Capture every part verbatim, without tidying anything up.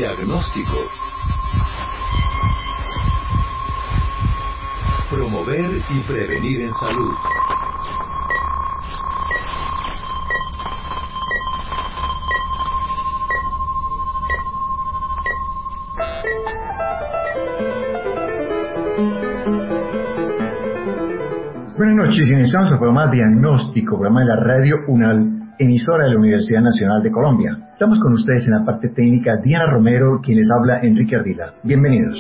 Diagnóstico. Promover y prevenir en salud. Buenas noches, iniciamos el programa Diagnóstico, programa de la Radio UNAL, emisora de la Universidad Nacional de Colombia. Estamos con ustedes en la parte técnica Diana Romero, quien les habla Enrique Ardila. Bienvenidos.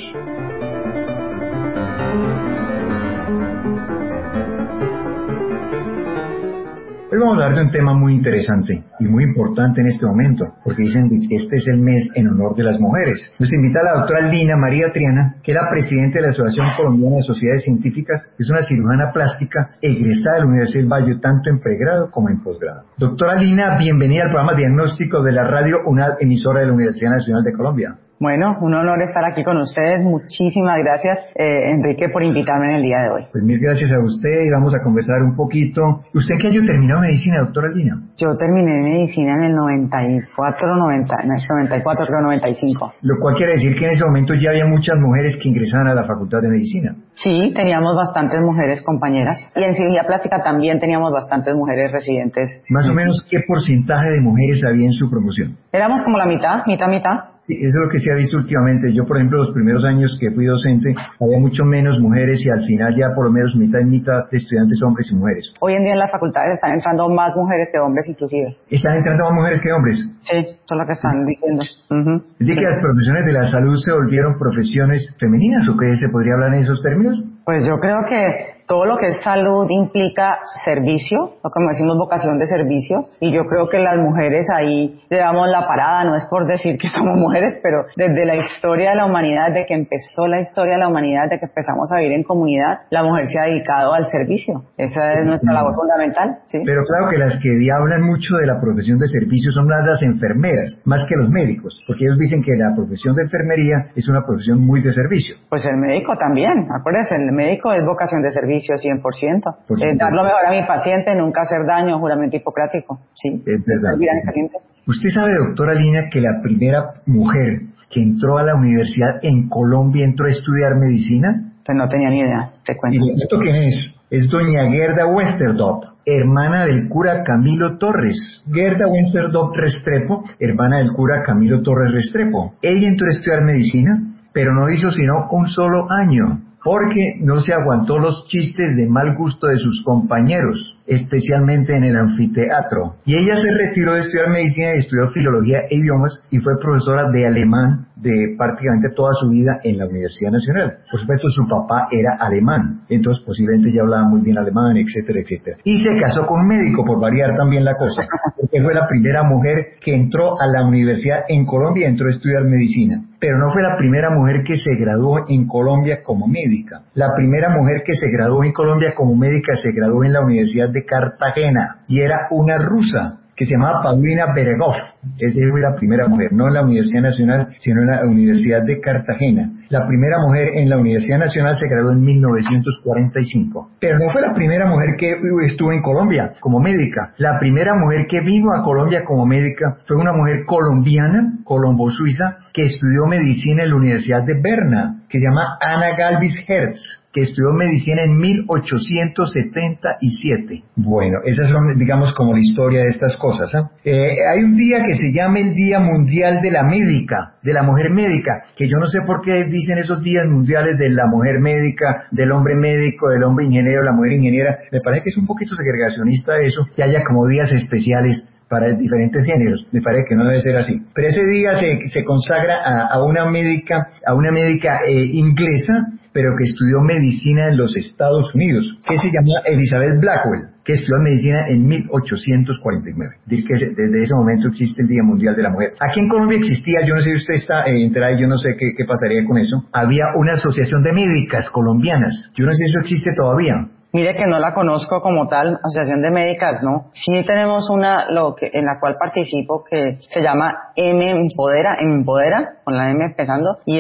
Hoy vamos a hablar de un tema muy interesante y muy importante en este momento, porque dicen que este es el mes en honor de las mujeres. Nos invita la doctora Lina María Triana, que es la presidenta de la Asociación Colombiana de Sociedades Científicas, que es una cirujana plástica egresada de la Universidad del Valle, tanto en pregrado como en posgrado. Doctora Lina, bienvenida al programa Diagnóstico de la Radio UNAL, emisora de la Universidad Nacional de Colombia. Bueno, un honor estar aquí con ustedes. Muchísimas gracias, eh, Enrique, por invitarme en el día de hoy. Pues mil gracias a usted y vamos a conversar un poquito. ¿Usted qué año terminó medicina, doctora Lina? Yo terminé medicina en el noventa y cuatro, noventa, no, noventa y cuatro, creo noventa y cinco. Lo cual quiere decir que en ese momento ya había muchas mujeres que ingresaban a la Facultad de Medicina. Sí, teníamos bastantes mujeres compañeras. Y en cirugía plástica también teníamos bastantes mujeres residentes. Más o menos, ¿qué porcentaje de mujeres había en su promoción? Éramos como la mitad, mitad, mitad. Sí, eso es lo que se ha visto últimamente. Yo, por ejemplo, los primeros años que fui docente, había mucho menos mujeres y al final ya por lo menos mitad y mitad de estudiantes hombres y mujeres. Hoy en día en las facultades están entrando más mujeres que hombres inclusive. ¿Están entrando más mujeres que hombres? Sí, eso es lo que están diciendo. Uh-huh. ¿Es decir, que las profesiones de la salud se volvieron profesiones femeninas o qué se podría hablar en esos términos? Pues yo creo que todo lo que es salud implica servicio, o como decimos vocación de servicio, y yo creo que las mujeres ahí le damos la parada, no es por decir que somos mujeres, pero desde la historia de la humanidad, desde que empezó la historia de la humanidad, desde que empezamos a vivir en comunidad, la mujer se ha dedicado al servicio. Esa es nuestra labor fundamental, ¿sí? Pero claro que las que hablan mucho de la profesión de servicio son las, las enfermeras, más que los médicos, porque ellos dicen que la profesión de enfermería es una profesión muy de servicio. Pues el médico también, acuérdense, el médico es vocación de servicio cien por ciento. Por eh, dar lo mejor a mi paciente, nunca hacer daño, juramento hipocrático, ¿sí? Es verdad. Servir a mi paciente. Usted sabe, doctora Lina, que la primera mujer que entró a la universidad en Colombia entró a estudiar medicina. Pues no tenía ni idea, te cuento. ¿Y esto quién es? Es doña Gerda Westerdorp, hermana del cura Camilo Torres. Gerda Westerdorp Restrepo, hermana del cura Camilo Torres Restrepo. Ella entró a estudiar medicina, pero no hizo sino un solo año, porque no se aguantó los chistes de mal gusto de sus compañeros, especialmente en el anfiteatro. Y ella se retiró de estudiar medicina y estudió filología e idiomas y fue profesora de alemán de prácticamente toda su vida en la Universidad Nacional. Por supuesto, su papá era alemán, entonces posiblemente ya hablaba muy bien alemán, etcétera, etcétera. Y se casó con un médico, por variar también la cosa, porque fue la primera mujer que entró a la universidad en Colombia y entró a estudiar medicina. Pero no fue la primera mujer que se graduó en Colombia como médica. La primera mujer que se graduó en Colombia como médica se graduó en la Universidad de Cartagena y era una rusa que se llamaba Paulina Beregov. Esa fue la primera mujer, no en la Universidad Nacional, sino en la Universidad de Cartagena. La primera mujer en la Universidad Nacional se graduó en mil novecientos cuarenta y cinco. Pero no fue la primera mujer que estuvo en Colombia como médica. La primera mujer que vino a Colombia como médica fue una mujer colombiana, colombo-suiza, que estudió medicina en la Universidad de Berna, que se llama Ana Galvis Hertz, que estudió medicina en mil ochocientos setenta y siete. Bueno, esas son, digamos, como la historia de estas cosas, ¿eh? Eh, hay un día que se llama el Día Mundial de la Médica, de la Mujer Médica, que yo no sé por qué dicen esos días mundiales de la mujer médica, del hombre médico, del hombre ingeniero, la mujer ingeniera. Me parece que es un poquito segregacionista eso, que haya como días especiales para diferentes géneros. Me parece que no debe ser así. Pero ese día se, se consagra a, a una médica, a una médica eh, inglesa, pero que estudió medicina en los Estados Unidos, que se llama Elizabeth Blackwell, que estudió medicina en mil ochocientos cuarenta y nueve. Dice que desde ese momento existe el Día Mundial de la Mujer. Aquí en Colombia existía, yo no sé si usted está eh, enterada, yo no sé qué, qué pasaría con eso, había una asociación de médicas colombianas. Yo no sé si eso existe todavía. Mire que no la conozco como tal, Asociación de Médicas, ¿no? Sí tenemos una lo que en la cual participo que se llama M Empodera, Empodera, con la M empezando, y es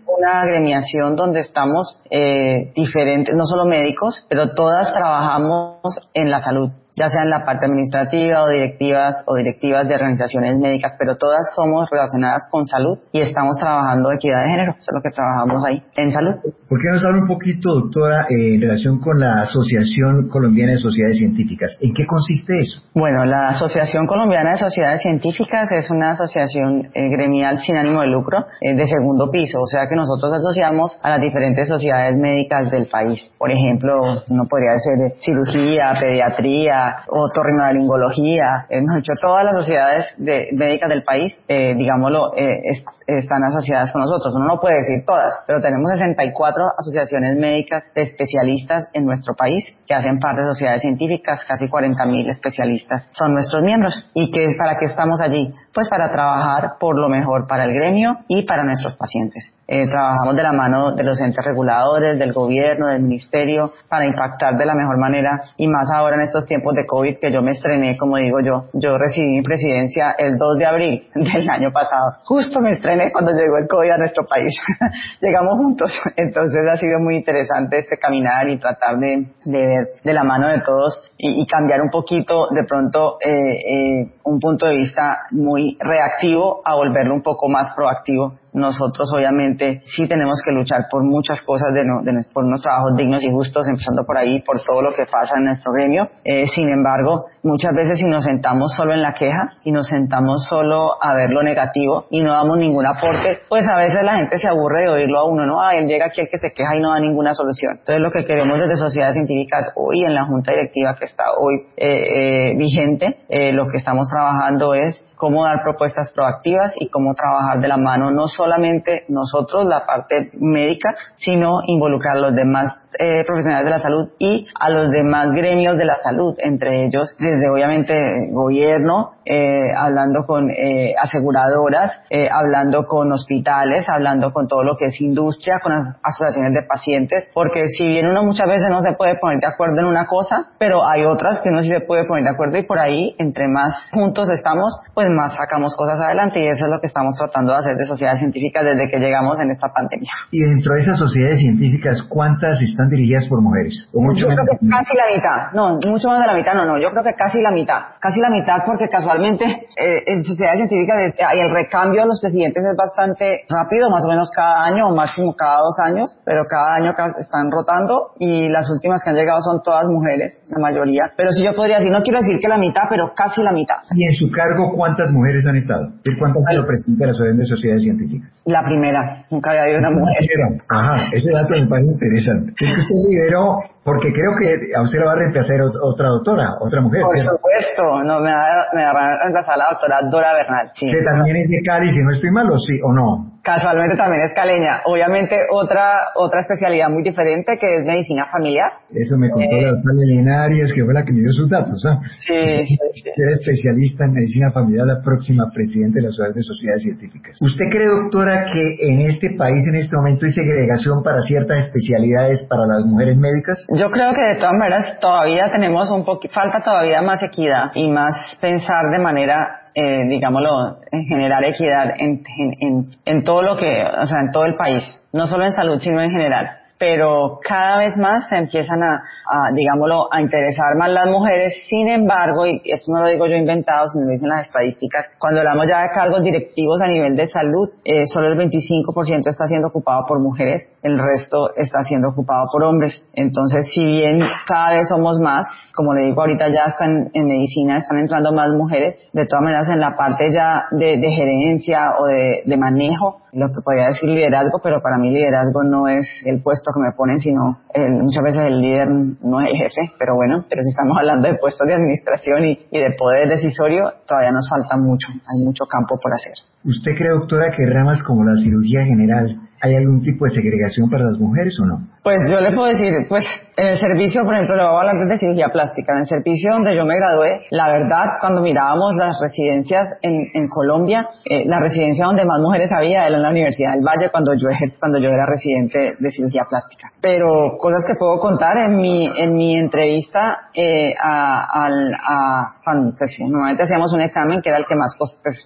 una agremiación donde estamos eh, diferentes, no solo médicos, pero todas trabajamos en la salud, ya sea en la parte administrativa o directivas o directivas de organizaciones médicas, pero todas somos relacionadas con salud y estamos trabajando equidad de género, eso es lo que trabajamos ahí, en salud. ¿Por qué nos habla un poquito, doctora, eh, en relación con la Asociación Colombiana de Sociedades Científicas? ¿En qué consiste eso? Bueno, la Asociación Colombiana de Sociedades Científicas es una asociación eh, gremial sin ánimo de lucro eh, de segundo piso, o sea que nosotros asociamos a las diferentes sociedades médicas del país. Por ejemplo, no podría ser cirugía, pediatría, otorrinolaringología, hemos hecho todas las sociedades de, médicas del país, eh, digámoslo, eh, es, están asociadas con nosotros. Uno no puede decir todas, pero tenemos sesenta y cuatro asociaciones médicas de especialistas en nuestro país que hacen parte de sociedades científicas, casi cuarenta mil especialistas son nuestros miembros. ¿Y qué, para qué estamos allí? Pues para trabajar por lo mejor para el gremio y para nuestros pacientes. Eh, trabajamos de la mano de los entes reguladores, del gobierno, del ministerio, para impactar de la mejor manera, y más ahora en estos tiempos de COVID, que yo me estrené, como digo yo, yo recibí mi presidencia el dos de abril del año pasado. Justo me estrené cuando llegó el COVID a nuestro país. Llegamos juntos. Entonces ha sido muy interesante este caminar y tratar de, de ver de la mano de todos y, y cambiar un poquito, de pronto, eh, eh, un punto de vista muy reactivo a volverlo un poco más proactivo. Nosotros obviamente sí tenemos que luchar por muchas cosas, de, no, de por unos trabajos dignos y justos, empezando por ahí, por todo lo que pasa en nuestro gremio. Eh, sin embargo, muchas veces si nos sentamos solo en la queja y nos sentamos solo a ver lo negativo y no damos ningún aporte, pues a veces la gente se aburre de oírlo a uno, ¿no? Ah, él llega aquí el que se queja y no da ninguna solución. Entonces lo que queremos desde Sociedades Científicas hoy en la Junta Directiva que está hoy eh, eh, vigente, eh, lo que estamos trabajando es cómo dar propuestas proactivas y cómo trabajar de la mano, no solamente nosotros, la parte médica, sino involucrar a los demás eh, profesionales de la salud y a los demás gremios de la salud, entre ellos desde obviamente gobierno, eh, hablando con eh, aseguradoras, eh, hablando con hospitales, hablando con todo lo que es industria, con as- asociaciones de pacientes, porque si bien uno muchas veces no se puede poner de acuerdo en una cosa, pero hay otras que uno sí se puede poner de acuerdo, y por ahí, entre más juntos estamos, pues más sacamos cosas adelante, y eso es lo que estamos tratando de hacer de sociedades científicas desde que llegamos en esta pandemia. Y dentro de esas sociedades científicas, ¿cuántas están dirigidas por mujeres? ¿O mucho Yo menos? creo que casi la mitad, no, mucho más de la mitad, no, no, yo creo que casi la mitad, casi la mitad, porque casualmente eh, en sociedades científicas es, eh, el recambio de los presidentes es bastante rápido, más o menos cada año o máximo cada dos años, pero cada año ca- están rotando, y las últimas que han llegado son todas mujeres, la mayoría, pero sí yo podría decir, no quiero decir que la mitad, pero casi la mitad. ¿Y en su cargo cuántas mujeres han estado? ¿Y cuántas han sido presidente de la Asociación de Sociedades Científicas? La primera, nunca había habido una mujer. Ajá, ese dato me parece interesante. Es que usted lideró, porque creo que a usted la va a reemplazar ot- otra doctora, otra mujer, Por ¿cierto? supuesto, no, me va, me va a reemplazar la doctora Dora Bernal, sí. Que también es de Cali, si no estoy mal, ¿o sí o no? Casualmente también es caleña. Obviamente otra otra especialidad muy diferente, que es medicina familiar. Eso me contó Eh, la doctora Elena Arias, que fue la que me dio sus datos, ¿ah? Sí, sí, sí. Usted es especialista en medicina familiar, la próxima presidenta de la Asociación de Sociedades Científicas. ¿Usted cree, doctora, que en este país, en este momento, hay segregación para ciertas especialidades para las mujeres médicas? Yo creo que de todas maneras todavía tenemos un poquito, falta todavía más equidad y más pensar de manera, eh, digámoslo, en generar equidad en, en, en, en todo lo que, o sea, en todo el país, no solo en salud, sino en general. Pero cada vez más se empiezan a, a, digámoslo, a interesar más las mujeres. Sin embargo, y esto no lo digo yo inventado, sino lo dicen las estadísticas, cuando hablamos ya de cargos directivos a nivel de salud, eh, solo el veinticinco por ciento está siendo ocupado por mujeres, el resto está siendo ocupado por hombres. Entonces, si bien cada vez somos más, como le digo, ahorita ya están en medicina, están entrando más mujeres, de todas maneras en la parte ya de, de gerencia o de, de manejo, lo que podría decir liderazgo, pero para mí liderazgo no es el puesto que me ponen, sino el, muchas veces el líder no es el jefe, pero bueno, pero si estamos hablando de puestos de administración y, y de poder decisorio, todavía nos falta mucho, hay mucho campo por hacer. ¿Usted cree, doctora, que ramas como la cirugía general hay algún tipo de segregación para las mujeres o no? Pues yo le puedo decir, pues en el servicio, por ejemplo, le voy a hablar de cirugía plástica. En el servicio donde yo me gradué, la verdad, cuando mirábamos las residencias en, en Colombia, eh, la residencia donde más mujeres había era en la Universidad del Valle cuando yo ejer- cuando yo era residente de cirugía plástica. Pero cosas que puedo contar en mi en mi entrevista eh, a, al, a cuando, pues, normalmente hacíamos un examen que era el que más cos- pues,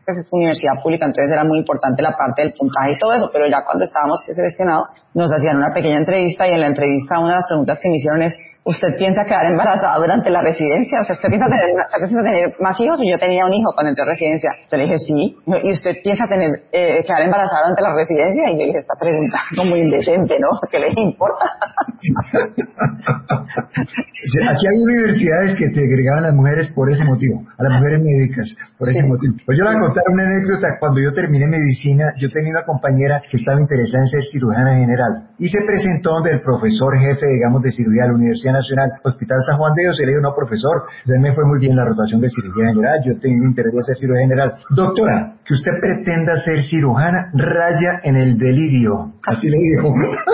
pues es universidad pública, entonces era muy importante la parte del puntaje y todo eso, pero ya cuando estábamos seleccionados nos hacían una pequeña entrevista y en la entrevista una de las preguntas que me hicieron es: ¿usted piensa quedar embarazada durante la residencia? O sea, ¿usted piensa tener, usted piensa tener más hijos? Y yo tenía un hijo cuando entré a residencia. Yo le dije, sí. ¿Y usted piensa tener, eh, quedar embarazada durante la residencia? Y yo dije, esta pregunta es muy indecente, ¿no? ¿Qué les importa? Aquí hay universidades que te agregaban a las mujeres por ese motivo, a las mujeres médicas, por ese sí. motivo. Pues yo le voy a contar una anécdota. Cuando yo terminé medicina, yo tenía una compañera que estaba interesada en ser cirujana general y se presentó donde el profesor jefe, digamos, de cirugía de la Universidad Nacional, Hospital San Juan de Dios, y le dijo: no, profesor, usted me fue muy bien la rotación de cirugía general, yo tengo interés de hacer cirugía general. Doctora, que usted pretenda ser cirujana raya en el delirio. Así le dijo.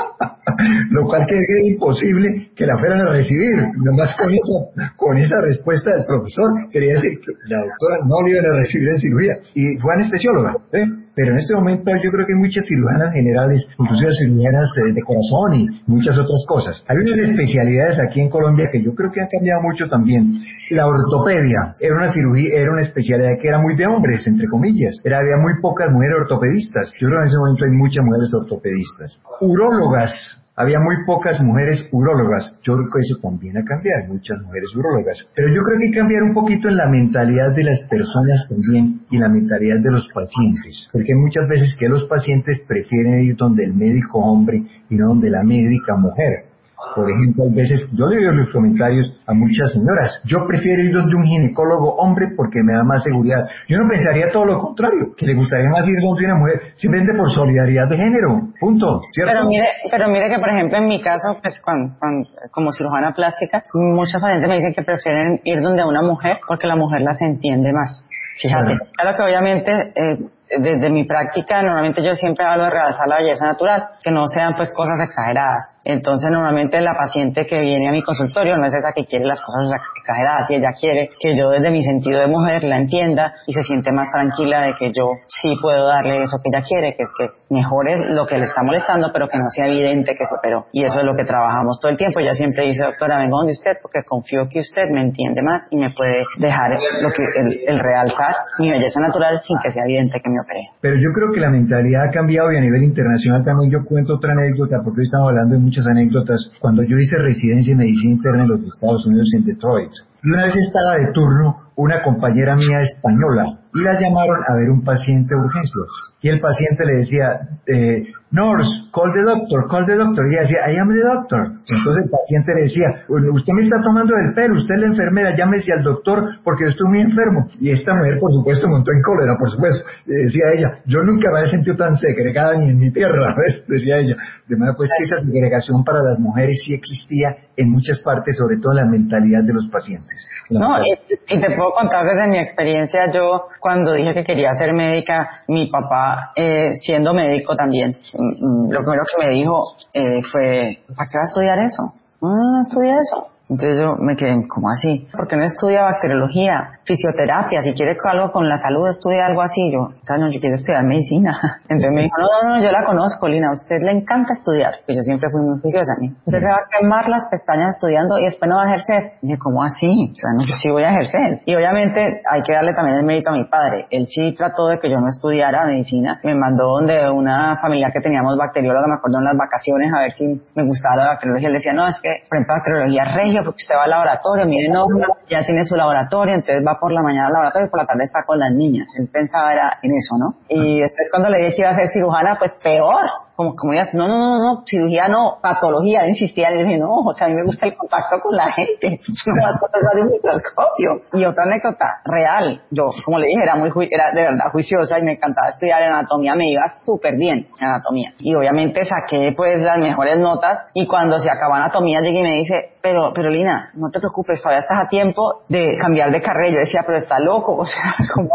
Lo cual que era imposible que la fueran a recibir. Nomás con esa, con esa respuesta del profesor, quería decir que la doctora no le iban a recibir en cirugía. Y fue anestesióloga, ¿eh? Pero en este momento yo creo que hay muchas cirujanas generales, inclusive cirujanas de, de corazón y muchas otras cosas. Hay unas especialidades aquí en Colombia que yo creo que han cambiado mucho también. La ortopedia era una cirugía, era una especialidad que era muy de hombres, entre comillas. Era, había muy pocas mujeres ortopedistas. Yo creo que en ese momento hay muchas mujeres ortopedistas. Urólogas. Había muy pocas mujeres urólogas. Yo creo que eso también ha cambiado, hay muchas mujeres urólogas. Pero yo creo que hay que cambiar un poquito en la mentalidad de las personas también y la mentalidad de los pacientes. Porque hay muchas veces que los pacientes prefieren ir donde el médico hombre y no donde la médica mujer. Por ejemplo, a veces yo le doy los comentarios a muchas señoras: yo prefiero ir donde un ginecólogo hombre porque me da más seguridad. Yo no pensaría todo lo contrario, que le gustaría más ir donde una mujer, simplemente por solidaridad de género, punto, ¿cierto? Pero mire, pero mire que, por ejemplo, en mi caso, pues cuando, cuando, como cirujana plástica, muchas pacientes me dicen que prefieren ir donde una mujer porque la mujer las entiende más. Fíjate, claro, claro que obviamente... Eh, desde mi práctica, normalmente yo siempre hablo de realzar la belleza natural, que no sean pues cosas exageradas. Entonces, normalmente la paciente que viene a mi consultorio no es esa que quiere las cosas exageradas, y ella quiere que yo desde mi sentido de mujer la entienda y se siente más tranquila de que yo sí puedo darle eso que ella quiere, que es que mejore lo que le está molestando, pero que no sea evidente que se operó. Y eso es lo que trabajamos todo el tiempo. Ella siempre dice: doctora, vengo donde usted porque confío que usted me entiende más y me puede dejar lo que el, el realzar mi belleza natural sin que sea evidente que me operé. Pero yo creo que la mentalidad ha cambiado, y a nivel internacional también. Yo cuento otra anécdota, porque hoy estamos hablando de muchas anécdotas. Cuando yo hice residencia en medicina interna en los Estados Unidos, en Detroit, y una vez estaba de turno una compañera mía española y la llamaron a ver un paciente de urgencias, y el paciente le decía: eh, nurse, call the doctor, call the doctor, y ella decía: I am the doctor. Entonces el paciente le decía: usted me está tomando del pelo, usted es la enfermera, llámese al doctor porque yo estoy muy enfermo. Y esta mujer, por supuesto, montó en cólera, por supuesto. Le decía ella: yo nunca me había sentido tan segregada ni en mi tierra, ¿ves? Decía ella. De manera pues que esa segregación para las mujeres sí existía en muchas partes, sobre todo en la mentalidad de los pacientes. No, y, y te puedo contar desde mi experiencia. Yo, cuando dije que quería ser médica, mi papá, eh, siendo médico también, lo primero que me dijo eh, fue: ¿para qué vas a estudiar eso? No, no, no estudia eso. Entonces yo me quedé: ¿cómo así? ¿Por qué no estudia bacteriología, fisioterapia? Si quiere algo con la salud, estudia algo así. Yo, o sea, no, yo quiero estudiar medicina. Entonces me dijo: no, no, no, yo la conozco, Lina, a usted le encanta estudiar. Y yo siempre fui muy juiciosa a mí. Usted se va a quemar las pestañas estudiando y después no va a ejercer. Y dije: ¿cómo así? O sea, no, yo sí voy a ejercer. Y obviamente hay que darle también el mérito a mi padre. Él sí trató de que yo no estudiara medicina. Me mandó donde una familia que teníamos bacterióloga, me acuerdo, en las vacaciones, a ver si me gustaba la bacteriología. Él decía: no, es que, por ejemplo, bacteriología regia, porque usted va al laboratorio, mire, no, ya tiene su laboratorio, entonces va por la mañana al laboratorio y por la tarde está con las niñas. Él pensaba era en eso, ¿no? Y después cuando le dije que iba a ser cirujana, pues peor, como, como ella, no, no, no, no, cirugía no, patología. Él insistía, le dije: no, o sea, a mí me gusta el contacto con la gente, no va a pasar un microscopio. Y otra anécdota real, yo, como le dije, era muy, ju- era de verdad juiciosa y me encantaba estudiar en anatomía, me iba súper bien en anatomía. Y obviamente saqué pues las mejores notas, y cuando se acabó anatomía llegué y me dice: pero, pero Lina, no te preocupes, todavía estás a tiempo de cambiar de carrera. Yo decía: pero está loco, o sea, ¿cómo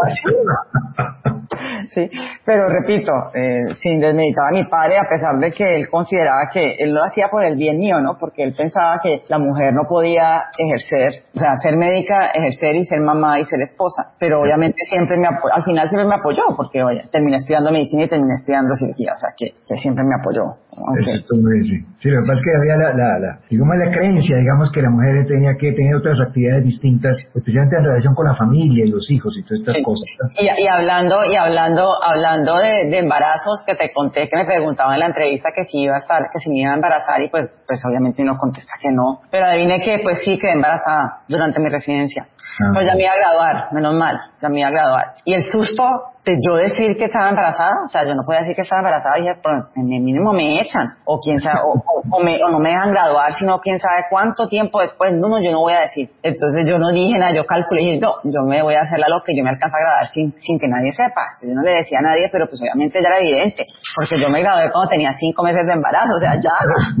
así? Sí, pero repito, eh, sin desmeditar a mi padre, a pesar de que él consideraba que él lo hacía por el bien mío, ¿no? Porque él pensaba que la mujer no podía ejercer, o sea, ser médica, ejercer y ser mamá y ser esposa. Pero obviamente siempre me apoyó, al final siempre me apoyó, porque oye, terminé estudiando medicina y terminé estudiando cirugía, o sea, que, que siempre me apoyó. Okay. Eso es todo muy bien. Sí, lo que pasa es que había la, la, la, digamos, la creencia, digamos, que que la mujer tenía que tener otras actividades distintas, especialmente en relación con la familia y los hijos y todas estas sí. cosas. Y, y hablando, y hablando, hablando de, de embarazos, que te conté que me preguntaban en la entrevista que si iba a estar, que si me iba a embarazar, y pues, pues obviamente uno contesta que no. Pero adivine que pues sí quedé embarazada durante mi residencia. Ah, pues ya me iba a graduar, menos mal, ya me iba a graduar. Y el susto de yo decir que estaba embarazada, o sea, yo no podía decir que estaba embarazada, dije, pues en el mínimo me echan, o quién sabe, o, o, o, me, o no me dejan graduar, sino quién sabe cuánto tiempo después, no, no, yo no voy a decir. Entonces yo no dije nada, yo calculé, y dije, no, yo me voy a hacer la loca y yo me alcanzo a graduar sin, sin que nadie sepa. Yo no le decía a nadie, pero pues obviamente ya era evidente, porque yo me gradué cuando tenía cinco meses de embarazo, o sea, ya.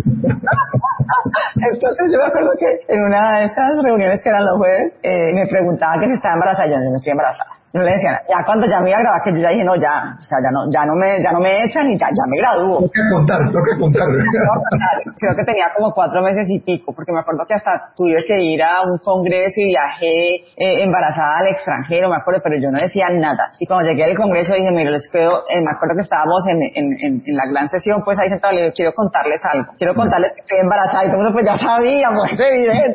Entonces yo me acuerdo que en una de esas reuniones que eran los jueves, eh, me preguntaba que si estaba embarazada, y yo no estoy embarazada. No le decía nada. Ya cuando ya me iba a graduar, que yo ya dije, no, ya, o sea, ya no, ya no me, ya no me echan y ya, ya me gradúo. Toca contar, toca contar. Creo que tenía como cuatro meses y pico, porque me acuerdo que hasta tuve que ir a un congreso y viajé eh, embarazada al extranjero, me acuerdo, pero yo no decía nada. Y cuando llegué al congreso dije, mire, les quedo, eh, me acuerdo que estábamos en, en, en, en la gran sesión, pues ahí sentado, le digo, quiero contarles algo, quiero contarles que estoy embarazada, y todo el mundo pues ya sabía, pues es evidente.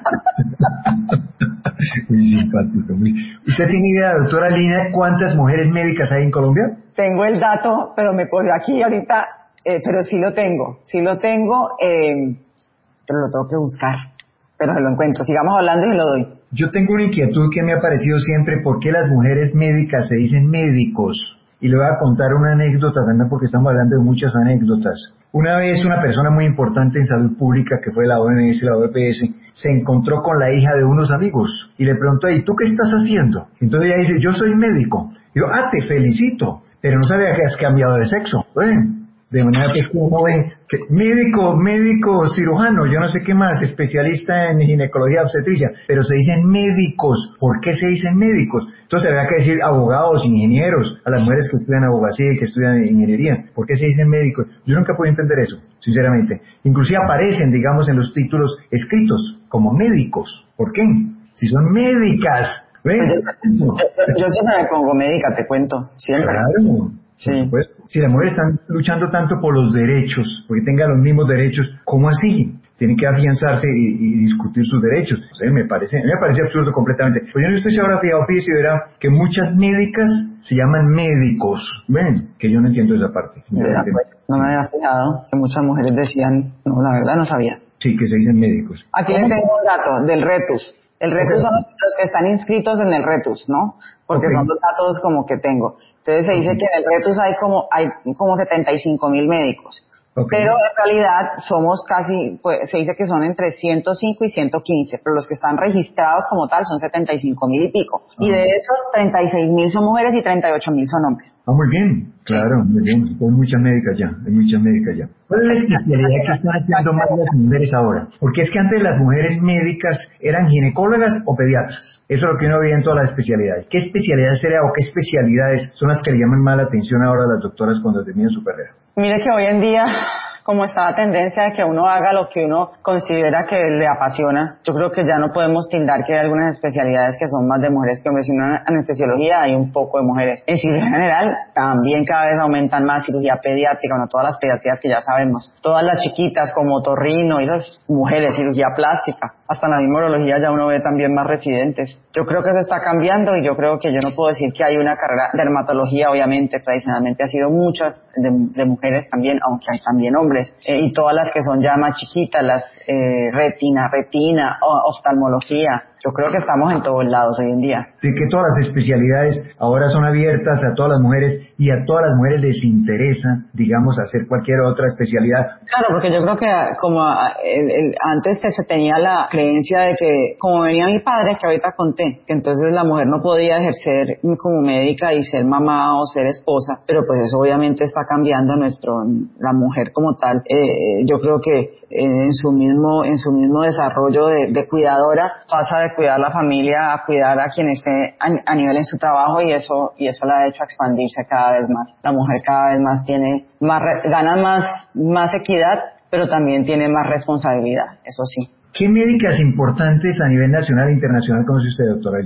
Muy simpático. Muy... ¿Usted tiene idea, doctora Lina, cuántas mujeres médicas hay en Colombia? Tengo el dato, pero me cogió aquí ahorita, eh, pero sí lo tengo, sí lo tengo, eh, pero lo tengo que buscar, pero se lo encuentro. Sigamos hablando y se lo doy. Yo tengo una inquietud que me ha parecido siempre, ¿por qué las mujeres médicas se dicen médicos? Y le voy a contar una anécdota también, porque estamos hablando de muchas anécdotas. Una vez una persona muy importante en salud pública, que fue la O M S y la O P S, se encontró con la hija de unos amigos y le preguntó, ¿y tú qué estás haciendo? Entonces ella dice, yo soy médico. Y yo, ah, te felicito, pero no sabía que has cambiado de sexo. Bueno, de manera que uno ve que médico, médico cirujano, yo no sé qué más, especialista en ginecología obstetricia, pero se dicen médicos. ¿Por qué se dicen médicos? Entonces habría que decir abogados, ingenieros, a las mujeres que estudian abogacía y que estudian ingeniería. ¿Por qué se dicen médicos? Yo nunca puedo entender eso, sinceramente. Inclusive aparecen, digamos, en los títulos escritos como médicos. ¿Por qué? Si son médicas. Yo, yo, yo siempre me pongo médica, te cuento, siempre. Claro. Sí. Pues, si las mujeres están luchando tanto por los derechos, porque tengan los mismos derechos, ¿cómo así? Tienen que afianzarse y, y discutir sus derechos. O sea, me parece, me parece absurdo completamente. Pues yo no estoy ahora fijado, fíjese, verá que muchas médicas se llaman médicos. Ven, que yo no entiendo esa parte. ¿Verdad? Pues, no me había fijado que muchas mujeres decían, no, la verdad no sabía. Sí, que se dicen médicos. Aquí les tengo un dato del RETUS. El RETUS son los que están inscritos en el RETUS, ¿no? Porque okay. Son los datos como que tengo. Entonces se dice okay. que en el RETUS hay como, hay como setenta y cinco mil médicos. Okay. Pero en realidad somos casi, pues se dice que son entre ciento cinco y ciento quince, pero los que están registrados como tal son setenta y cinco mil y pico. Ah. Y de esos, treinta y seis mil son mujeres y treinta y ocho mil son hombres. Ah, muy bien, claro, muy bien. Hay muchas médicas ya, hay muchas médicas ya. ¿Cuál es la especialidad que están haciendo más las mujeres ahora? Porque es que antes las mujeres médicas eran ginecólogas o pediatras. Eso es lo que uno veía en todas las especialidades. ¿Qué especialidades sería o qué especialidades son las que le llaman más la atención ahora a las doctoras cuando terminan su carrera? Mire que hoy en día, como está la tendencia de que uno haga lo que uno considera que le apasiona, yo creo que ya no podemos tildar que hay algunas especialidades que son más de mujeres que hombres. Si no, en anestesiología hay un poco de mujeres. En cirugía general también cada vez aumentan más, cirugía pediátrica, bueno, todas las pediatrías que ya sabemos. Todas las chiquitas como otorrino, esas mujeres, cirugía plástica. Hasta en la misma urología ya uno ve también más residentes. Yo creo que eso está cambiando y yo creo que yo no puedo decir que hay una carrera de dermatología, obviamente, tradicionalmente ha sido muchas de, de mujeres también, aunque hay también hombres. Eh, y todas las que son ya más chiquitas, las eh, retina, retina, oftalmología. Yo creo que estamos en todos lados hoy en día. De que todas las especialidades ahora son abiertas a todas las mujeres y a todas las mujeres les interesa, digamos, hacer cualquier otra especialidad. Claro, porque yo creo que como el, el, antes que se tenía la creencia de que, como venía mi padre, que ahorita conté, que entonces la mujer no podía ejercer como médica y ser mamá o ser esposa, pero pues eso obviamente está cambiando nuestro, la mujer como tal. Eh, yo creo que en su mismo en su mismo desarrollo de, de cuidadora pasa de cuidar la familia a cuidar a quien esté a, a nivel en su trabajo y eso y eso la ha hecho expandirse cada vez más. La mujer cada vez más tiene más gana más más equidad, pero también tiene más responsabilidad, eso sí. ¿Qué médicas importantes a nivel nacional e internacional conoce usted, doctora Lina?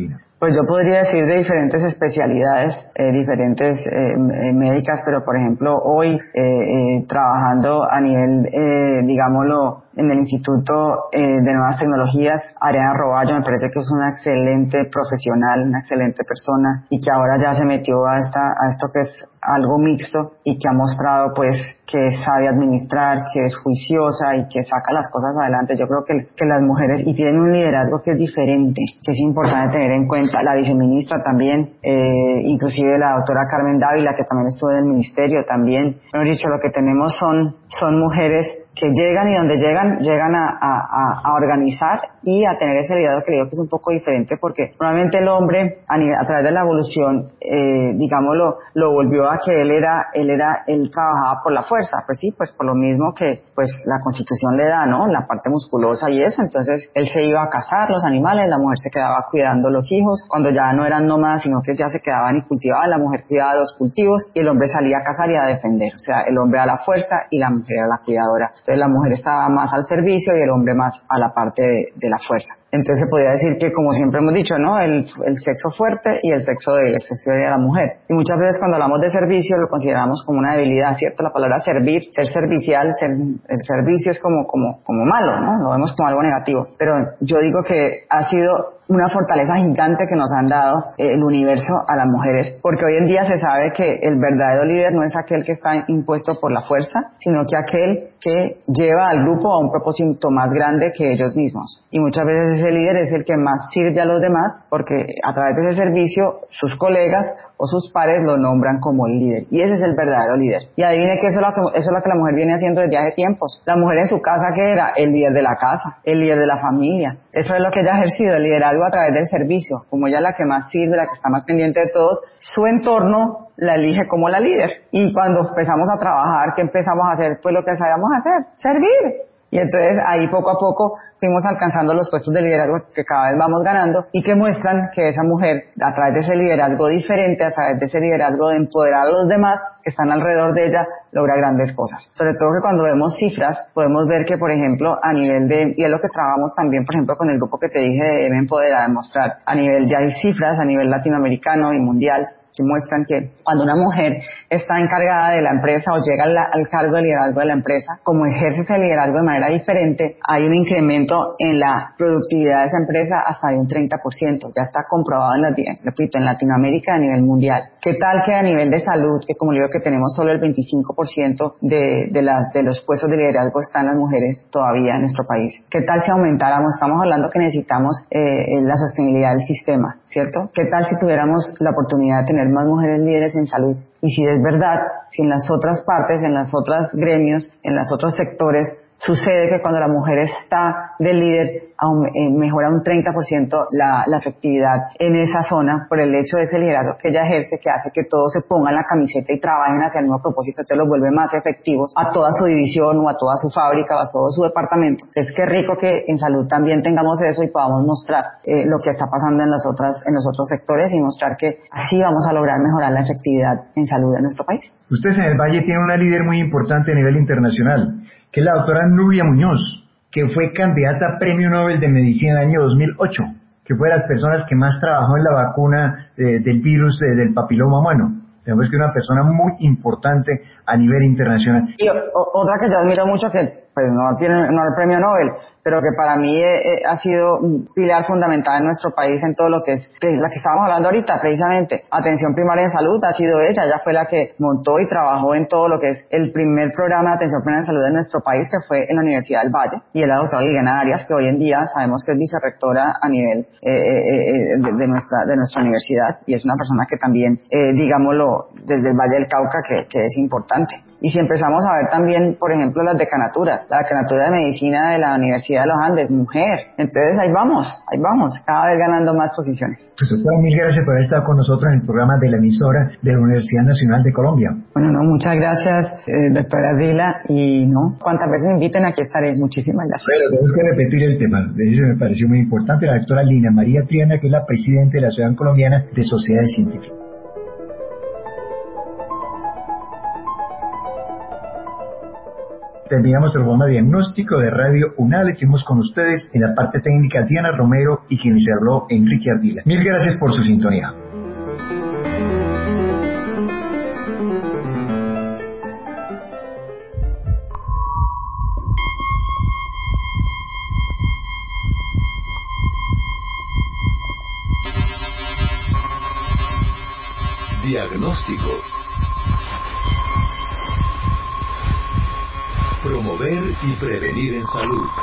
Pues yo podría decir de diferentes especialidades, eh, diferentes eh, médicas, pero por ejemplo hoy eh, eh, trabajando a nivel, eh, digámoslo, en el Instituto eh, de Nuevas Tecnologías, Ariana Roballo me parece que es una excelente profesional, una excelente persona y que ahora ya se metió a, esta, a esto que es algo mixto y que ha mostrado pues que sabe administrar, que es juiciosa y que saca las cosas adelante. Yo creo que, que las mujeres y tienen un liderazgo que es diferente, que es importante tener en cuenta. La viceministra también, eh, inclusive la doctora Carmen Dávila, que también estuvo en el ministerio también. Hemos dicho, lo que tenemos son, son mujeres que llegan y donde llegan, llegan a, a, a organizar y a tener ese liderazgo que digo que es un poco diferente porque normalmente el hombre a, nivel, a través de la evolución, eh, digámoslo, lo volvió a que él era, él era, él trabajaba por la fuerza, pues sí, pues por lo mismo que pues la Constitución le da, ¿no? La parte musculosa y eso, entonces él se iba a cazar los animales, la mujer se quedaba cuidando los hijos, cuando ya no eran nómadas, sino que ya se quedaban y cultivaban, la mujer cuidaba los cultivos y el hombre salía a cazar y a defender, o sea, el hombre a la fuerza y la mujer a la cuidadora. Entonces la mujer estaba más al servicio y el hombre más a la parte de, de la fuerza. Entonces se podría decir que, como siempre hemos dicho, ¿no? El, el sexo fuerte y el sexo débil, el sexo de la mujer. Y muchas veces cuando hablamos de servicio lo consideramos como una debilidad, ¿cierto? La palabra servir, ser servicial, ser, el servicio es como, como, como malo, ¿no? Lo vemos como algo negativo. Pero yo digo que ha sido una fortaleza gigante que nos han dado eh, el universo a las mujeres, porque hoy en día se sabe que el verdadero líder no es aquel que está impuesto por la fuerza, sino que aquel que lleva al grupo a un propósito más grande que ellos mismos. Y muchas veces ese líder es el que más sirve a los demás, porque a través de ese servicio sus colegas o sus pares lo nombran como el líder. Y ese es el verdadero líder. Y adivine que eso es lo que, eso es lo que la mujer viene haciendo desde hace tiempos. La mujer en su casa, ¿qué era? El líder de la casa, el líder de la familia. Eso es lo que ella ha ejercido, el liderazgo a través del servicio. Como ella es la que más sirve, la que está más pendiente de todos, su entorno la elige como la líder. Y cuando empezamos a trabajar, ¿qué empezamos a hacer? Pues lo que sabíamos hacer, servir. Y entonces ahí poco a poco fuimos alcanzando los puestos de liderazgo que cada vez vamos ganando y que muestran que esa mujer, a través de ese liderazgo diferente, a través de ese liderazgo de empoderar a los demás que están alrededor de ella, logra grandes cosas. Sobre todo que cuando vemos cifras, podemos ver que, por ejemplo, a nivel de, y es lo que trabajamos también, por ejemplo, con el grupo que te dije de M Empoderar, demostrar, a nivel, ya hay cifras a nivel latinoamericano y mundial, que muestran que cuando una mujer está encargada de la empresa o llega al, al cargo de liderazgo de la empresa, como ejerce ese liderazgo de manera diferente, hay un incremento en la productividad de esa empresa hasta de un treinta por ciento. Ya está comprobado, en, repito, en Latinoamérica y a nivel mundial. ¿Qué tal que a nivel de salud, que como digo que tenemos solo el veinticinco por ciento de, de, las, de los puestos de liderazgo están las mujeres todavía en nuestro país? ¿Qué tal si aumentáramos? Estamos hablando que necesitamos eh, la sostenibilidad del sistema, ¿cierto? ¿Qué tal si tuviéramos la oportunidad de tener más mujeres líderes en salud? Y si es verdad, si en las otras partes, en las otras gremios, en los otros sectores, sucede que cuando la mujer está de líder aún, eh, mejora un treinta por ciento la, la efectividad en esa zona por el hecho de ese liderazgo que ella ejerce, que hace que todos se pongan la camiseta y trabajen hacia el mismo propósito, entonces los vuelve más efectivos a toda su división o a toda su fábrica o a todo su departamento. Entonces qué rico que en salud también tengamos eso y podamos mostrar eh, lo que está pasando en los, otras, en los otros sectores y mostrar que así vamos a lograr mejorar la efectividad en salud de nuestro país. Ustedes en el Valle tienen una líder muy importante a nivel internacional, que es la doctora Nubia Muñoz, que fue candidata a Premio Nobel de Medicina en el año dos mil ocho, que fue de las personas que más trabajó en la vacuna eh, del virus eh, del papiloma humano. Tenemos que una persona muy importante a nivel internacional. Y o, otra que yo admiro mucho, que pues no tiene no el premio Nobel, pero que para mí eh, eh, ha sido un pilar fundamental en nuestro país en todo lo que es, la que estábamos hablando ahorita, precisamente, atención primaria en salud, ha sido ella, ella fue la que montó y trabajó en todo lo que es el primer programa de atención primaria en salud de nuestro país, que fue en la Universidad del Valle, y es la doctora Liliana Arias, que hoy en día sabemos que es vicerrectora a nivel eh, eh, de, de nuestra de nuestra universidad, y es una persona que también, eh, digámoslo, desde el Valle del Cauca, que, que es importante. Y si empezamos a ver también, por ejemplo, las decanaturas, la decanatura de medicina de la Universidad de los Andes, mujer. Entonces ahí vamos, ahí vamos, cada vez ganando más posiciones. Pues doctora, mil gracias por haber estado con nosotros en el programa de la emisora de la Universidad Nacional de Colombia. Bueno, no, muchas gracias, eh, doctora Vila, y no, cuantas veces me inviten aquí estaré. Muchísimas gracias. Pero tenemos que repetir el tema, eso me pareció muy importante. La doctora Lina María Triana, que es la presidenta de la Asociación Colombiana de Sociedades Científicas. terminamos el programa diagnóstico de Radio UNAL. Estuvimos con ustedes en la parte técnica Diana Romero y quien les habló Enrique Ardila. Mil gracias por su sintonía. Diagnóstico. Promover y prevenir en salud.